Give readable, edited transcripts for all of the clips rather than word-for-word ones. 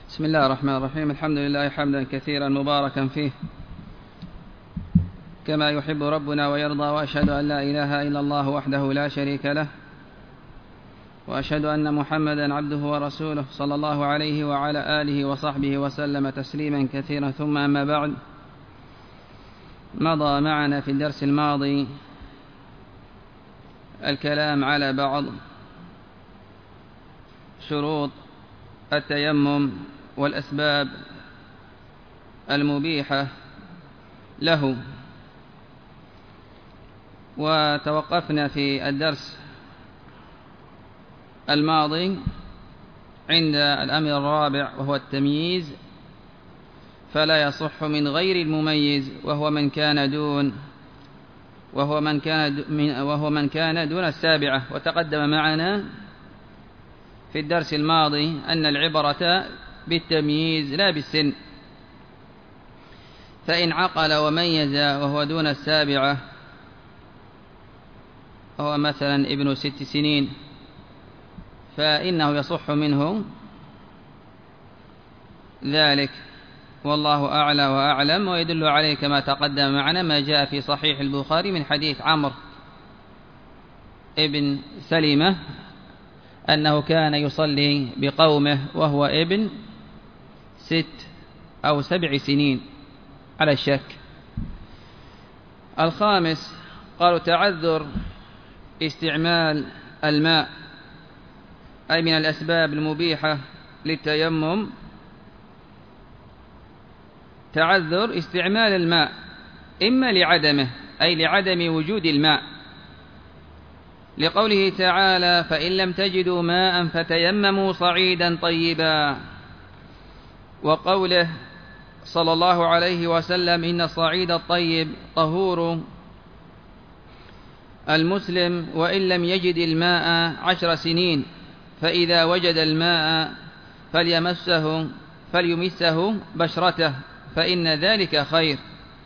بسم الله الرحمن الرحيم. الحمد لله حمدا كثيرا مباركا فيه كما يحب ربنا ويرضى، وأشهد أن لا إله إلا الله وحده لا شريك له، وأشهد أن محمدا عبده ورسوله صلى الله عليه وعلى آله وصحبه وسلم تسليما كثيرا. ثم أما بعد، مضى معنا في الدرس الماضي الكلام على بعض شروط التيمم والأسباب المبيحة له، وتوقفنا في الدرس الماضي عند الأمر الرابع، وهو التمييز، فلا يصح من غير المميز وهو من كان دون السابعة. وتقدم معنا في الدرس الماضي أن العبرة بالتمييز لا بالسن، فإن عقل وميز وهو دون السابعة، هو مثلا ابن 6 سنين، فإنه يصح منه ذلك، والله أعلى وأعلم. ويدل عليه كما تقدم معنا ما جاء في صحيح البخاري من حديث عمرو ابن سلمة أنه كان يصلي بقومه وهو ابن 6 أو 7 سنين على الشك. الخامس، قالوا تعذر استعمال الماء، أي من الأسباب المبيحة للتيمم تعذر استعمال الماء، إما لعدمه أي لعدم وجود الماء، لقوله تعالى: فإن لم تجدوا ماء فتيمموا صعيدا طيبا، وقوله صلى الله عليه وسلم: إن الصعيد الطيب طهور المسلم وإن لم يجد الماء 10 سنين، فإذا وجد الماء فليمسه بشرته فإن ذلك خير.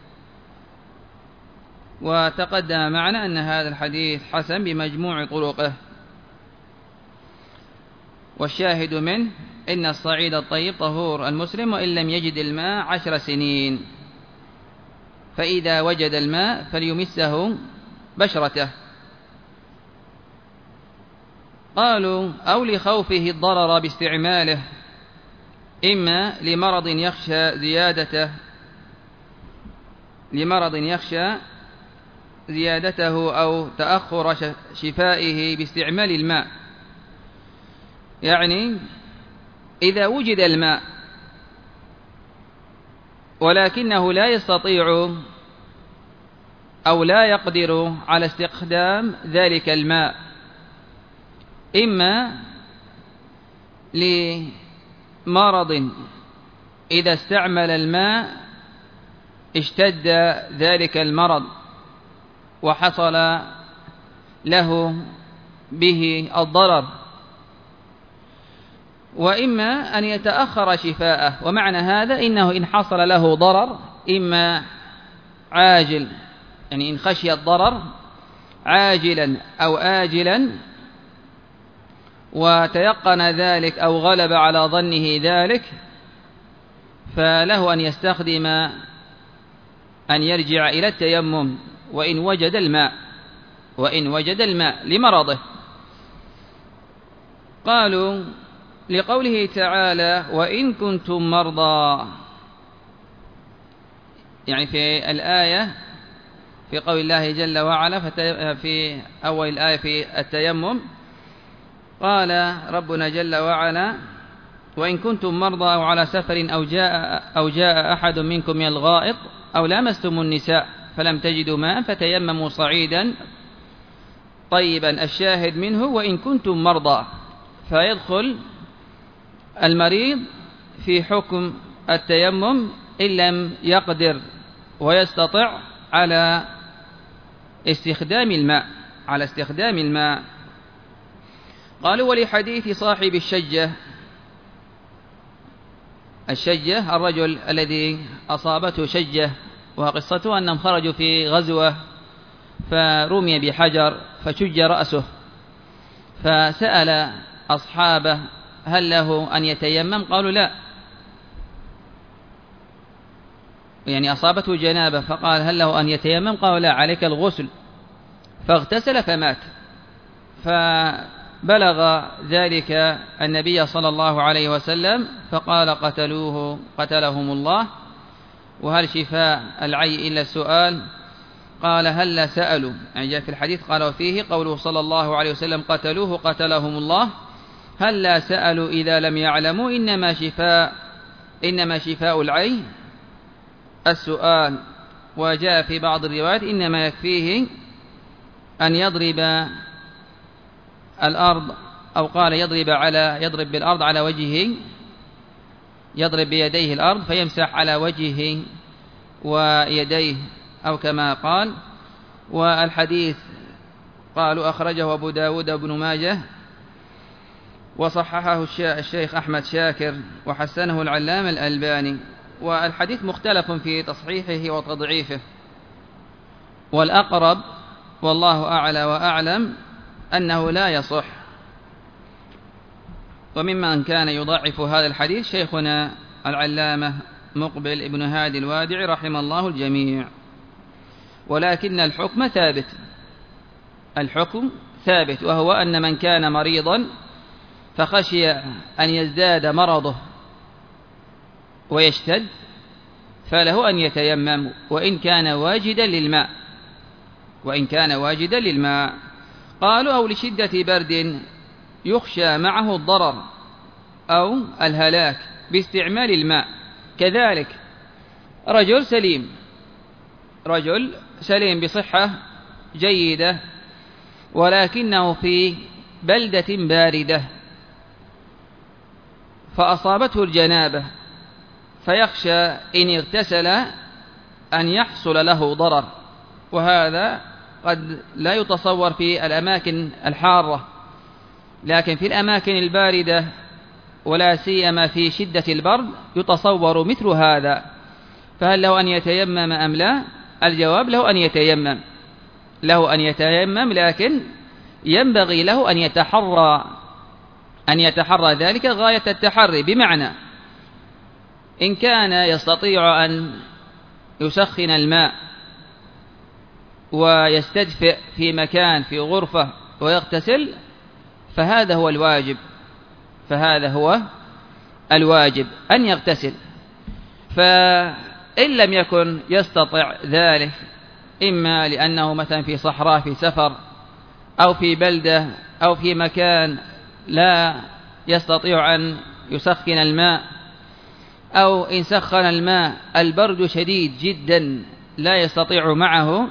وتقدم معنا أن هذا الحديث حسن بمجموع طرقه، والشاهد منه إن الصعيد الطيب طهور المسلم وإن لم يجد الماء 10 سنين، فإذا وجد الماء فليمسه بشرته. قالوا: أو لخوفه الضرر باستعماله، إما لمرض يخشى زيادته أو تأخر شفائه باستعمال الماء، يعني إذا وجد الماء ولكنه لا يستطيع أو لا يقدر على استخدام ذلك الماء، إما لمرض إذا استعمل الماء اشتد ذلك المرض وحصل له به الضرر، وإما أن يتأخر شفاءه. ومعنى هذا إنه إن حصل له ضرر إما عاجل، يعني إن خشي الضرر عاجلا أو آجلا وتيقن ذلك أو غلب على ظنه ذلك، فله أن يستخدم أن يرجع إلى التيمم وإن وجد الماء لمرضه. قالوا: لقوله تعالى: وإن كنتم مرضى، يعني في الآية في قول الله جل وعلا في أول الآية في التيمم، قال ربنا جل وعلا: وإن كنتم مرضى أو على سفر أو جاء أحد منكم من الغائط أو لامستم النساء فلم تجدوا ماء فتيمموا صعيدا طيبا. الشاهد منه وإن كنتم مرضى، فيدخل المريض في حكم التيمم إن لم يقدر ويستطع على استخدام الماء. قالوا: ولحديث صاحب الشجة الرجل الذي أصابته شجة، وقصته أنهم خرجوا في غزوة فرمي بحجر فشج رأسه، فسأل أصحابه: هل له أن يتيمم؟ قالوا: لا، يعني أصابته جنابة فقال هل له أن يتيمم؟ قال لا، عليك الغسل. فاغتسل فمات. فبلغ ذلك النبي صلى الله عليه وسلم فقال قتلهم الله، وهل شفاء العي إلا السؤال؟ قال هل سألوا، يعني جاء في الحديث قال وفيه قوله صلى الله عليه وسلم قتلوه قتلهم الله، هل لا سألوا إذا لم يعلموا؟ إنما شفاء العي السؤال. وجاء في بعض الروايات إنما يكفيه أن يضرب الأرض، أو قال يضرب بالأرض على وجهه، يضرب بيديه الأرض فيمسح على وجهه ويديه، أو كما قال. والحديث قالوا أخرجه أبو داود وابن ماجه، وصححه الشيخ أحمد شاكر، وحسنه العلامة الألباني. والحديث مختلف في تصحيحه وتضعيفه، والأقرب والله أعلى وأعلم أنه لا يصح. وممن كان يضعف هذا الحديث شيخنا العلامة مقبل ابن هادي الوادعي رحمه الله الجميع. ولكن الحكم ثابت، وهو أن من كان مريضا فخشي أن يزداد مرضه ويشتد فله أن يتيمم وإن كان واجدا للماء. قالوا أو لشدة برد يخشى معه الضرر أو الهلاك باستعمال الماء. كذلك رجل سليم بصحة جيدة ولكنه في بلدة باردة فأصابته الجنابة، فيخشى إن اغتسل أن يحصل له ضرر، وهذا قد لا يتصور في الأماكن الحارة، لكن في الأماكن الباردة ولا سيما في شدة البرد يتصور مثل هذا. فهل له أن يتيمم أم لا؟ الجواب له أن يتيمم، لكن ينبغي له أن يتحرى ذلك غاية التحري، بمعنى إن كان يستطيع أن يسخن الماء ويستدفئ في مكان في غرفة ويغتسل فهذا هو الواجب أن يغتسل. فإن لم يكن يستطع ذلك، إما لأنه مثلا في صحراء في سفر أو في بلدة أو في مكان لا يستطيع أن يسخن الماء، أو إن سخن الماء البرد شديد جدا لا يستطيع معه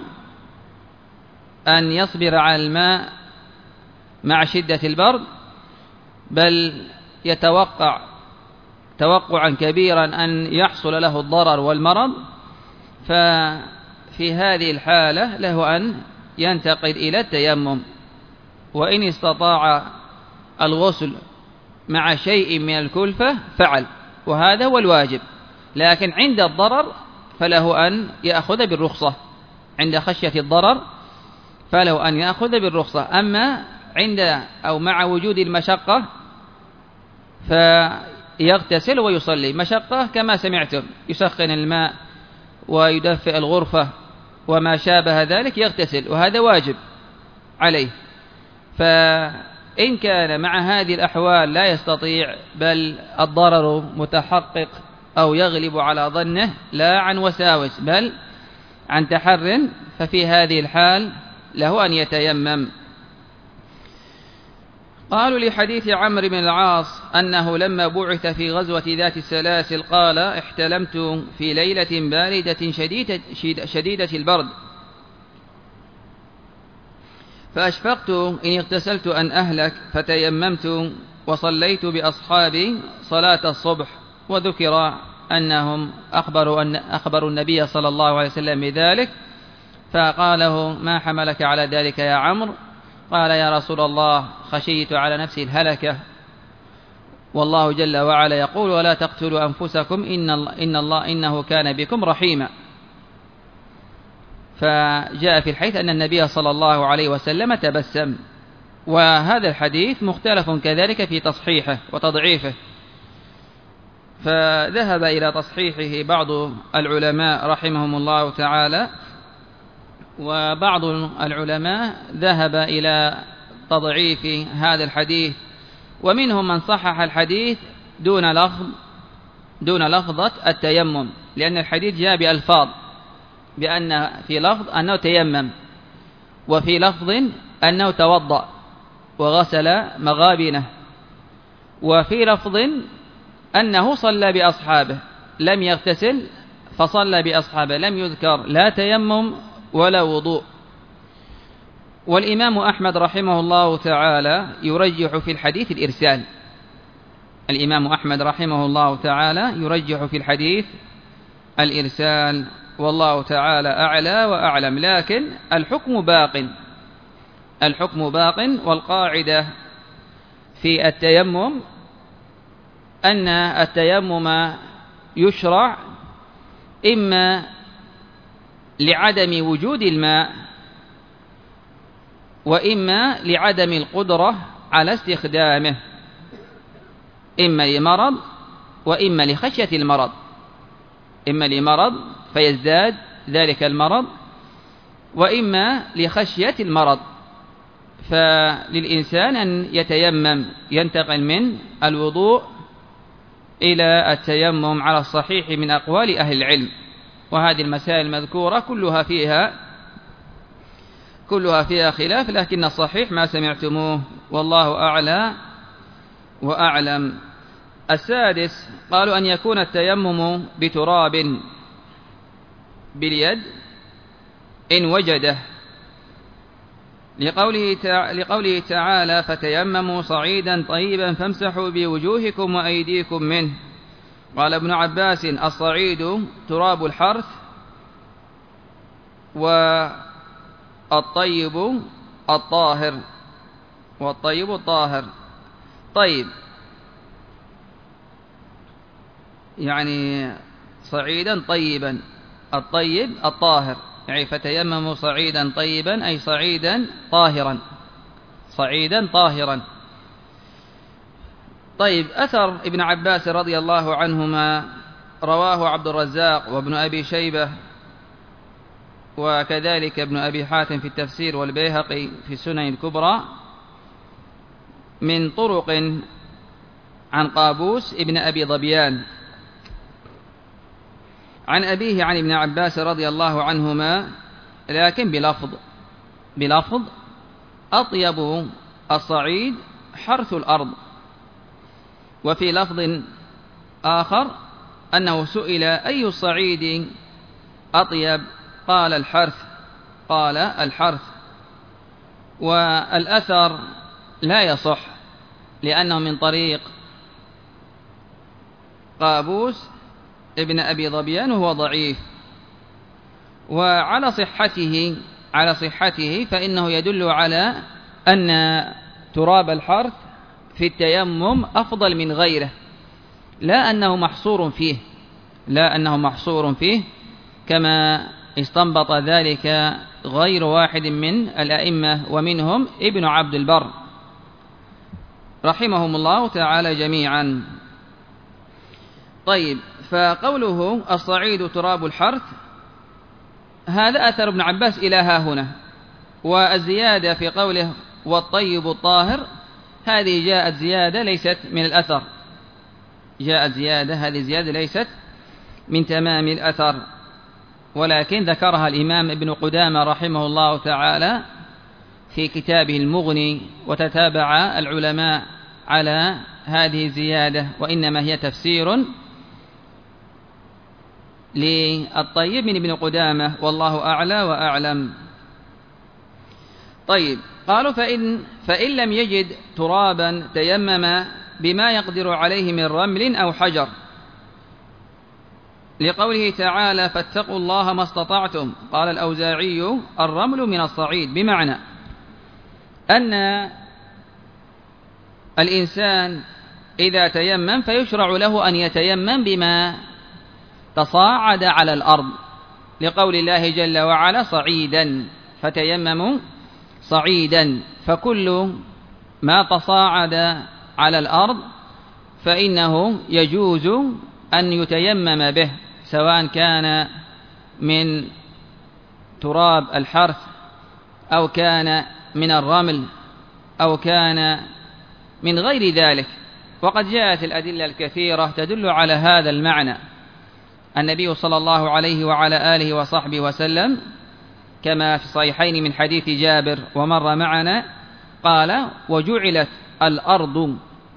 أن يصبر على الماء مع شدة البرد، بل يتوقع توقعا كبيرا أن يحصل له الضرر والمرض، ففي هذه الحالة له أن ينتقل إلى التيمم. وإن استطاع الغسل مع شيء من الكلفة فعل، وهذا هو الواجب. لكن عند الضرر فله أن يأخذ بالرخصة، عند خشية الضرر فله أن يأخذ بالرخصة. أما عند أو مع وجود المشقة فيغتسل ويصلي. مشقة كما سمعتم، يسخن الماء ويدفئ الغرفة وما شابه ذلك، يغتسل، وهذا واجب عليه. فإن كان مع هذه الأحوال لا يستطيع، بل الضرر متحقق أو يغلب على ظنه لا عن وساوس بل عن تحر، ففي هذه الحال له أن يتيمم. قالوا لحديث عمرو بن العاص أنه لما بعث في غزوة ذات السلاسل قال احتلمت في ليلة باردة شديدة البرد فأشفقت إن اغتسلت أن أهلك، فتيممت وصليت بأصحابي صلاة الصبح. وذكر أنهم أخبروا النبي صلى الله عليه وسلم بذلك، فقاله ما حملك على ذلك يا عمرو؟ قال يا رسول الله خشيت على نفسي الهلكة، والله جل وعلا يقول ولا تقتلوا أنفسكم إنه كان بكم رحيما. فجاء في الحديث أن النبي صلى الله عليه وسلم تبسم. وهذا الحديث مختلف كذلك في تصحيحه وتضعيفه، فذهب إلى تصحيحه بعض العلماء رحمهم الله تعالى، وبعض العلماء ذهب إلى تضعيف هذا الحديث، ومنهم من صحح الحديث دون لفظة التيمم، لأن الحديث جاء بألفاظ، بأن في لفظ أنه تيمم، وفي لفظ أنه توضأ وغسل مغابنه، وفي لفظ أنه صلى بأصحابه، لم يغتسل فصلى بأصحابه، لم يذكر لا تيمم ولا وضوء. والإمام أحمد رحمه الله تعالى يرجح في الحديث الإرسال. الإمام أحمد رحمه الله تعالى يرجح في الحديث الإرسال، والله تعالى أعلى وأعلم. لكن الحكم باق، والقاعدة في التيمم أن التيمم يشرع إما لعدم وجود الماء، وإما لعدم القدرة على استخدامه، إما لمرض وإما لخشية المرض، إما لمرض فيزداد ذلك المرض، وإما لخشية المرض. فللإنسان أن يتيمم، ينتقل من الوضوء إلى التيمم على الصحيح من أقوال أهل العلم. وهذه المسائل المذكورة كلها فيها خلاف، لكن الصحيح ما سمعتموه، والله أعلى وأعلم. السادس، قالوا أن يكون التيمم بتراب باليد إن وجده، لقوله تعالى: فتيمموا صعيدا طيبا فامسحوا بوجوهكم وأيديكم منه. قال ابن عباس: الصعيد تراب الحرث، والطيب الطاهر. طيب يعني صعيدا طيبا، الطيب الطاهر، يعني فتيمموا صعيدا طيبا أي صعيدا طاهرا. طيب، أثر ابن عباس رضي الله عنهما رواه عبد الرزاق وابن أبي شيبة، وكذلك ابن أبي حاتم في التفسير، والبيهقي في السنن الكبرى، من طرق عن قابوس ابن أبي ظبيان عن أبيه عن ابن عباس رضي الله عنهما، لكن بلفظ: أطيب الصعيد حرث الأرض. وفي لفظ آخر أنه سئل: أي الصعيد أطيب؟ قال: الحرث. والأثر لا يصح، لأنه من طريق قابوس ابن أبي ظبيان، وهو ضعيف. وعلى صحته فإنه يدل على أن تراب الحرث في التيمم أفضل من غيره، لا أنه محصور فيه كما استنبط ذلك غير واحد من الأئمة، ومنهم ابن عبد البر رحمهم الله تعالى جميعا. طيب، فقوله الصعيد تراب الحرث، هذا أثر ابن عباس إلى ها هنا. والزيادة في قوله والطيب الطاهر، هذه جاءت زيادة ليست من الأثر، هذه زيادة ليست من تمام الأثر، ولكن ذكرها الإمام ابن قدامة رحمه الله تعالى في كتابه المغني، وتتابع العلماء على هذه الزيادة، وإنما هي تفسير للطيب من ابن قدامة، والله أعلى وأعلم. طيب، قالوا: فإن لم يجد ترابا تيمم بما يقدر عليه من رمل أو حجر، لقوله تعالى: فاتقوا الله ما استطعتم. قال الأوزاعي: الرمل من الصعيد، بمعنى أن الإنسان إذا تيمم فيشرع له أن يتيمم بما تصاعد على الأرض، لقول الله جل وعلا: صعيدا، فتيمموا صعيدا. فكل ما تصاعد على الأرض فإنه يجوز أن يتيمم به، سواء كان من تراب الحرث أو كان من الرمل أو كان من غير ذلك. وقد جاءت الأدلة الكثيرة تدل على هذا المعنى. النبي صلى الله عليه وعلى آله وصحبه وسلم كما في الصحيحين من حديث جابر ومر معنا قال: وجعلت الأرض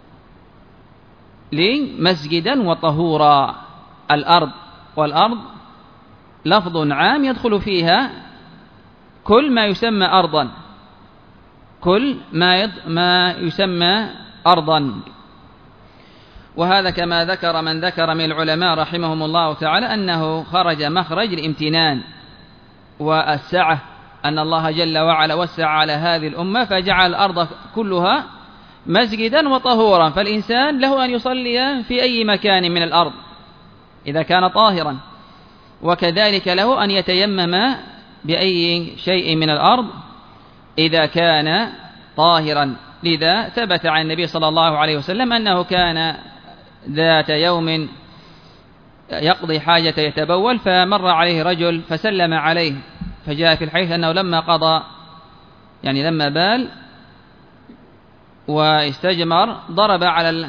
لي مسجدا وطهورا. الأرض، والأرض لفظ عام يدخل فيها كل ما يسمى أرضا، كل ما يسمى أرضا. وهذا كما ذكر من ذكر من العلماء رحمهم الله تعالى أنه خرج مخرج الامتنان والسعة، أن الله جل وعلا وسع على هذه الأمة فجعل الأرض كلها مسجدا وطهورا، فالإنسان له أن يصلي في أي مكان من الأرض إذا كان طاهرا، وكذلك له أن يتيمم بأي شيء من الأرض إذا كان طاهرا. لذا ثبت عن النبي صلى الله عليه وسلم أنه كان ذات يوم يقضي حاجة يتبول، فمر عليه رجل فسلم عليه، فجاء في الحديث أنه لما قضى لما بال واستجمر ضرب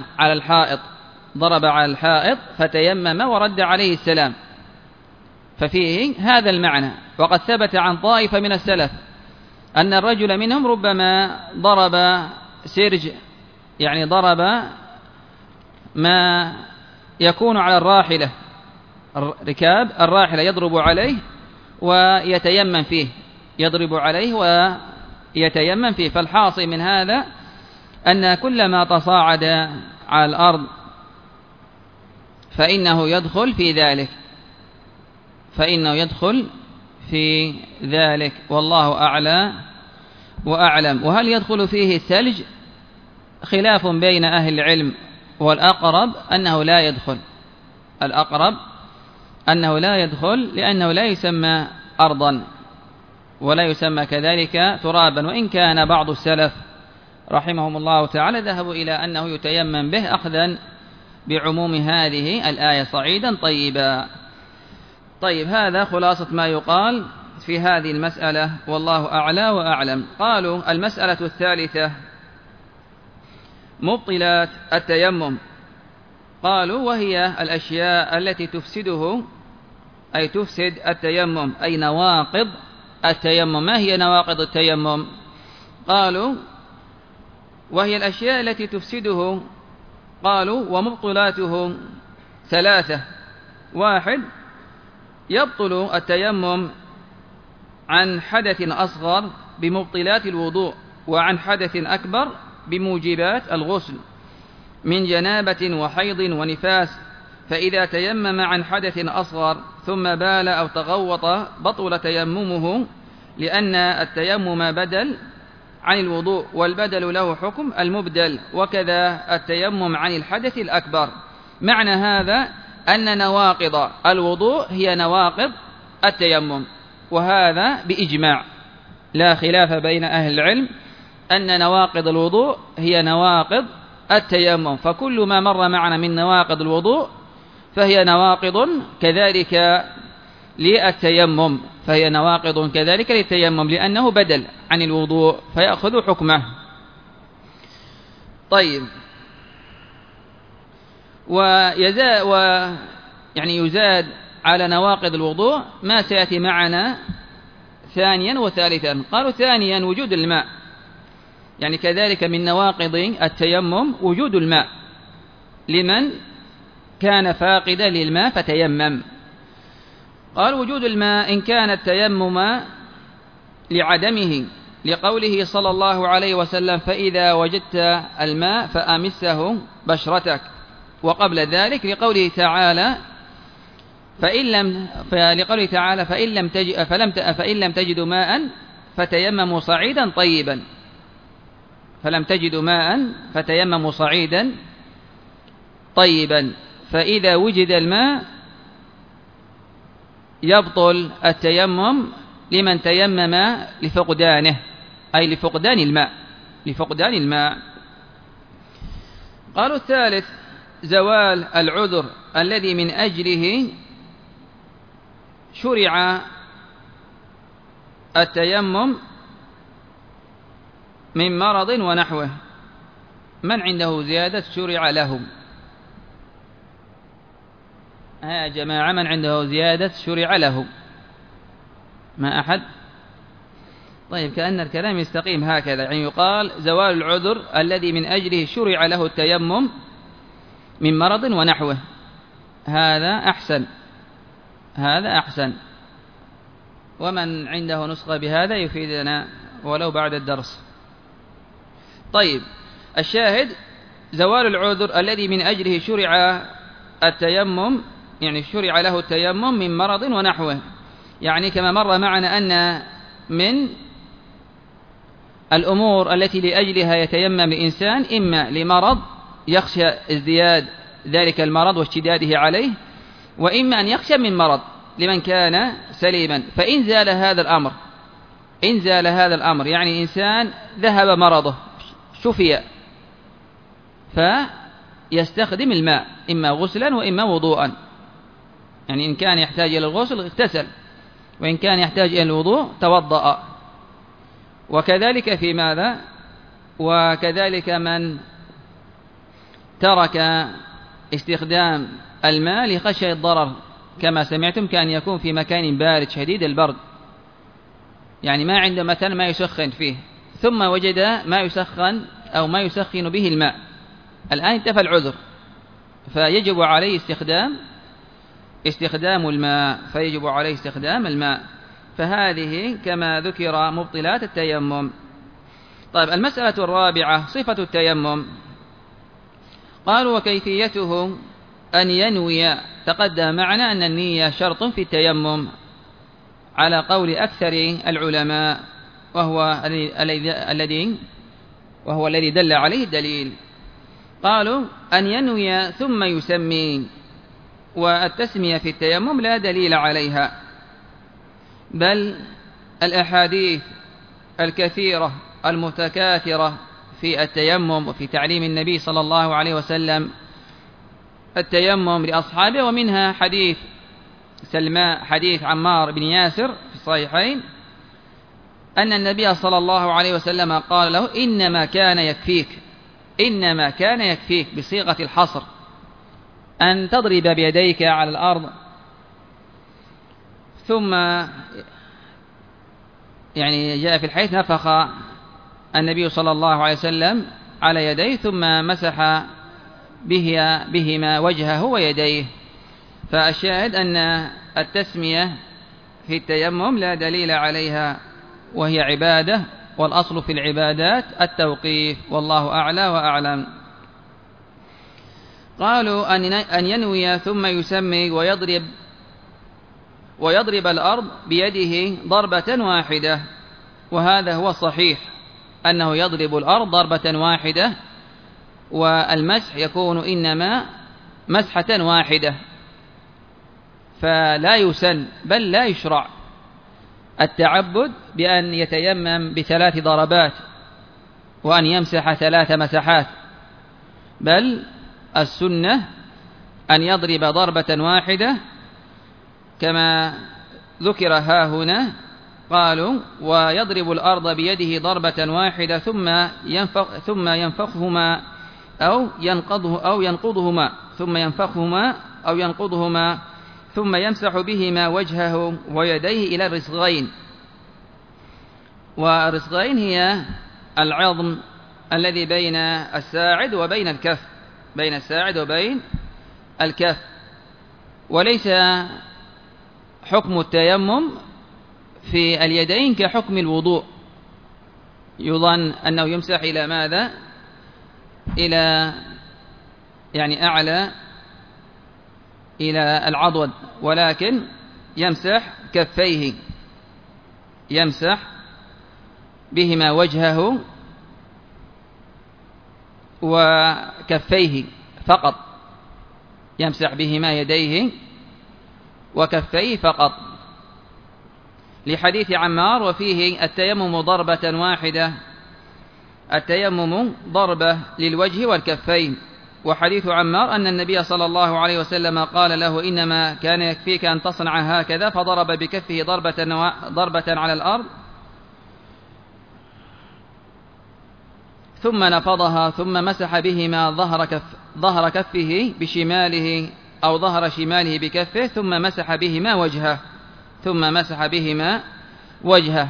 على الحائط فتيمم ورد عليه السلام. ففيه هذا المعنى. وقد ثبت عن طائفة من السلف أن الرجل منهم ربما ضرب سرج، ضرب ما يكون على الراحلة، ركاب الراحلة يضرب عليه ويتيمم فيه، يضرب عليه ويتيمم فيه. فالحاصل من هذا أن كل ما تصاعد على الأرض فإنه يدخل في ذلك، والله أعلى وأعلم. وهل يدخل فيه الثلج؟ خلاف بين أهل العلم، والأقرب أنه لا يدخل لأنه لا يسمى أرضا ولا يسمى كذلك ترابا، وإن كان بعض السلف رحمهم الله تعالى ذهبوا إلى أنه يتيمم به أخذا بعموم هذه الآية صعيدا طيبا. طيب، هذا خلاصة ما يقال في هذه المسألة، والله أعلى وأعلم. قالوا: المسألة الثالثة مبطلات التيمم. قالوا: وهي الأشياء التي تفسده، أي تفسد التيمم، أي نواقض التيمم. ما هي نواقض التيمم؟ قالوا: وهي الأشياء التي تفسده. قالوا: ومبطلاته ثلاثة. 1، يبطل التيمم عن حدث أصغر بمبطلات الوضوء، وعن حدث أكبر بموجبات الغسل من جنابة وحيض ونفاس. فإذا تيمم عن حدث أصغر ثم بال أو تغوط بطل تيممه، لأن التيمم بدل عن الوضوء، والبدل له حكم المبدل، وكذا التيمم عن الحدث الأكبر. معنى هذا أن نواقض الوضوء هي نواقض التيمم، وهذا بإجماع، لا خلاف بين أهل العلم أن نواقض الوضوء هي نواقض التيمم. فكل ما مر معنا من نواقض الوضوء فهي نواقض كذلك للتيمم، لأنه بدل عن الوضوء فيأخذ حكمه. طيب، يزاد على نواقض الوضوء ما سيأتي معنا ثانيا وثالثا. قالوا: ثانيا وجود الماء، كذلك من نواقض التيمم وجود الماء لمن كان فاقدا للماء فتيمم. قال: وجود الماء إن كان التيمم لعدمه، لقوله صلى الله عليه وسلم: فإذا وجدت الماء فأمسه بشرتك. وقبل ذلك لقوله تعالى: فإن لم تجدوا ماء فتيمموا صعيدا طيبا. فإذا وجد الماء يبطل التيمم لمن تيمم لفقدانه، أي لفقدان الماء. قالوا: الثالث زوال العذر الذي من أجله شرع التيمم من مرض ونحوه. من عنده زيادة شرع لهم؟ يا جماعة، من عنده زيادة شرع له؟ ما أحد؟ طيب، كأن الكلام يستقيم هكذا، يعني يقال زوال العذر الذي من أجله شرع له التيمم من مرض ونحوه. هذا أحسن، هذا أحسن. ومن عنده نسخة بهذا يفيدنا ولو بعد الدرس. طيب، الشاهد زوال العذر الذي من أجله شرع التيمم، يعني شرع له التيمم من مرض ونحوه. يعني كما مر معنا أن من الأمور التي لأجلها يتيمم الإنسان إما لمرض يخشى ازدياد ذلك المرض واشتداده عليه، وإما أن يخشى من مرض لمن كان سليما. فإن زال هذا الأمر، يعني إنسان ذهب مرضه شفي، فيستخدم الماء إما غسلا وإما وضوءا. يعني إن كان يحتاج إلى الغسل اغتسل، وإن كان يحتاج إلى الوضوء توضأ. وكذلك في ماذا؟ وكذلك من ترك استخدام الماء لخشية الضرر، كما سمعتم كان يكون في مكان بارد شديد البرد، يعني ما عنده مثلا ما يسخن فيه، ثم وجد ما يسخن أو ما يسخن به الماء، الآن انتفى العذر، فيجب عليه استخدام الماء. فهذه كما ذكر مبطلات التيمم. طيب، المسألة الرابعة صفة التيمم. قالوا وكيفيته أن ينوي. تقدم معنا أن النية شرط في التيمم على قول أكثر العلماء، وهو الذي دل عليه الدليل. قالوا أن ينوي ثم يسمي، والتسمية في التيمم لا دليل عليها، بل الأحاديث الكثيرة المتكاثرة في التيمم وفي تعليم النبي صلى الله عليه وسلم التيمم لأصحابه، ومنها حديث عمار بن ياسر في الصحيحين أن النبي صلى الله عليه وسلم قال له إنما كان يكفيك بصيغة الحصر أن تضرب بيديك على الأرض، ثم يعني جاء في الحديث نفخ النبي صلى الله عليه وسلم على يديه ثم مسح بهما وجهه ويديه. فالشاهد أن التسمية في التيمم لا دليل عليها، وهي عبادة، والأصل في العبادات التوقيف، والله أعلى وأعلم. قالوا أن ينوي ثم يسمي ويضرب الأرض بيده ضربة واحدة، وهذا هو الصحيح أنه يضرب الأرض ضربة واحدة، والمسح يكون إنما مسحة واحدة، فلا يسن بل لا يشرع التعبد بأن يتيمم ب3 ضربات وأن يمسح 3 مسحات، بل السنة أن يضرب ضربة واحدة كما ذكر ها هنا. قالوا ويضرب الأرض بيده ضربة واحدة ثم ينفخهما أو ينقضهما ثم يمسح بهما وجهه ويديه إلى الرسغين. والرسغين هي العظم الذي بين الساعد وبين الكف، وليس حكم التيمم في اليدين كحكم الوضوء، يظن أنه يمسح إلى ماذا؟ إلى يعني أعلى إلى العضد، ولكن يمسح كفيه، يمسح بهما وجهه وكفيه فقط، يمسح بهما يديه وكفيه فقط، لحديث عمار وفيه التيمم ضربة واحدة، التيمم ضربة للوجه والكفين، وحديث عمار أن النبي صلى الله عليه وسلم قال له: إنما كان يكفيك أن تصنع هكذا، فضرب بكفه ضربة على الأرض ثم نفضها، ثم مسح بهما ظهر كفه بشماله أو ظهر شماله بكفه، ثم مسح بهما وجهه.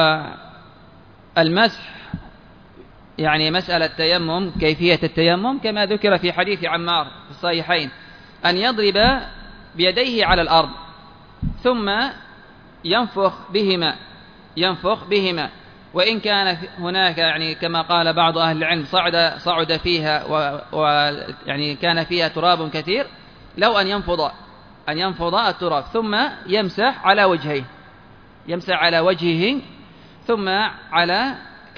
والمسح يعني مسألة التيمم، كيفية التيمم كما ذكر في حديث عمار في الصحيحين، أن يضرب بيديه على الأرض ثم ينفخ بهما، وإن كان هناك يعني كما قال بعض أهل العلم صعد فيها ويعني كان فيها تراب كثير، لو أن ينفض التراب ثم يمسح على وجهه ثم على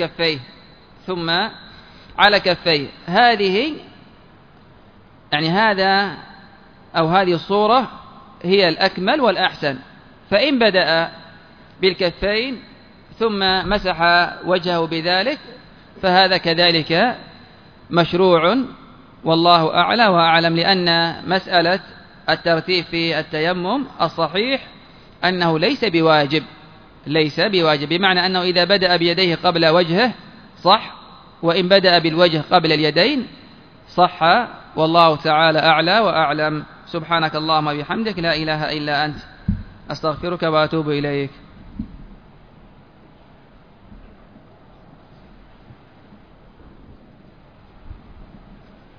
كفيه هذه يعني هذه الصورة هي الأكمل والأحسن. فإن بدأ بالكفين ثم مسح وجهه بذلك فهذا كذلك مشروع، والله أعلى وأعلم، لأن مسألة الترتيب في التيمم الصحيح أنه ليس بواجب، بمعنى أنه إذا بدأ بيديه قبل وجهه صح، وإن بدأ بالوجه قبل اليدين صح، والله تعالى أعلى وأعلم. سبحانك اللهم وبحمدك، لا إله إلا أنت، أستغفرك وأتوب إليك.